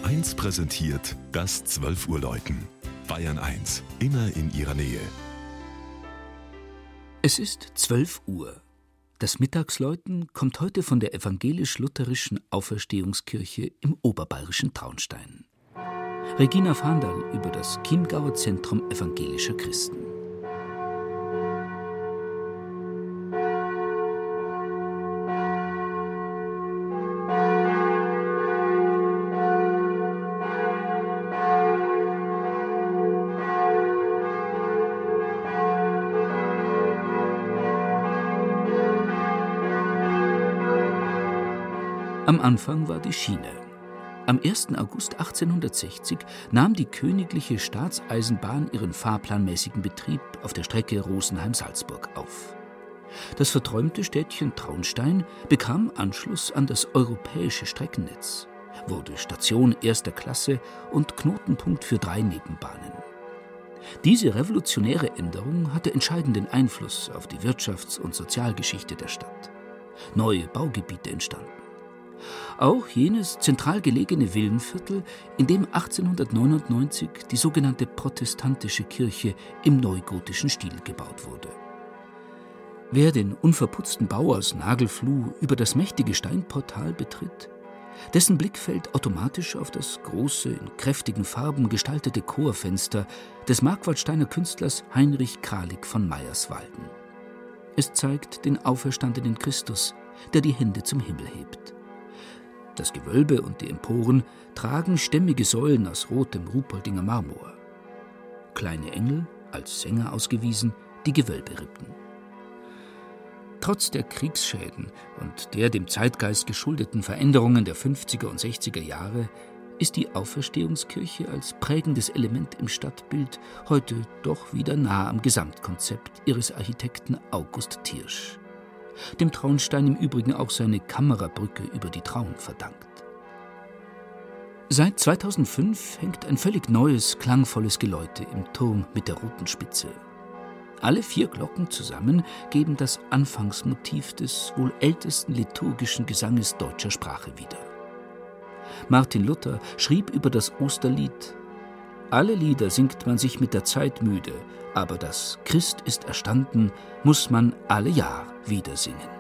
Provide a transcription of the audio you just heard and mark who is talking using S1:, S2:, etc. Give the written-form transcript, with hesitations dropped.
S1: 1 präsentiert das 12 Uhr Läuten. Bayern 1, immer in ihrer Nähe.
S2: Es ist 12 Uhr. Das Mittagsläuten kommt heute von der evangelisch-lutherischen Auferstehungskirche im oberbayerischen Traunstein. Regina Fahndal über das Chiemgauer Zentrum evangelischer Christen. Am Anfang war die Schiene. Am 1. August 1860 nahm die Königliche Staatseisenbahn ihren fahrplanmäßigen Betrieb auf der Strecke Rosenheim-Salzburg auf. Das verträumte Städtchen Traunstein bekam Anschluss an das europäische Streckennetz, wurde Station erster Klasse und Knotenpunkt für 3 Nebenbahnen. Diese revolutionäre Änderung hatte entscheidenden Einfluss auf die Wirtschafts- und Sozialgeschichte der Stadt. Neue Baugebiete entstanden. Auch jenes zentral gelegene Villenviertel, in dem 1899 die sogenannte protestantische Kirche im neugotischen Stil gebaut wurde. Wer den unverputzten Bau aus Nagelfluh über das mächtige Steinportal betritt, dessen Blick fällt automatisch auf das große, in kräftigen Farben gestaltete Chorfenster des Markwaldsteiner Künstlers Heinrich Kralik von Meyerswalden. Es zeigt den auferstandenen Christus, der die Hände zum Himmel hebt. Das Gewölbe und die Emporen tragen stämmige Säulen aus rotem Ruhpoldinger Marmor. Kleine Engel, als Sänger ausgewiesen, die Gewölberippen. Trotz der Kriegsschäden und der dem Zeitgeist geschuldeten Veränderungen der 50er und 60er Jahre ist die Auferstehungskirche als prägendes Element im Stadtbild heute doch wieder nah am Gesamtkonzept ihres Architekten August Thiersch, dem Traunstein im Übrigen auch seine Kamerabrücke über die Traun verdankt. Seit 2005 hängt ein völlig neues, klangvolles Geläute im Turm mit der roten Spitze. Alle 4 Glocken zusammen geben das Anfangsmotiv des wohl ältesten liturgischen Gesanges deutscher Sprache wieder. Martin Luther schrieb über das Osterlied: Alle Lieder singt man sich mit der Zeit müde, aber das Christ ist erstanden, muss man alle Jahr wieder singen.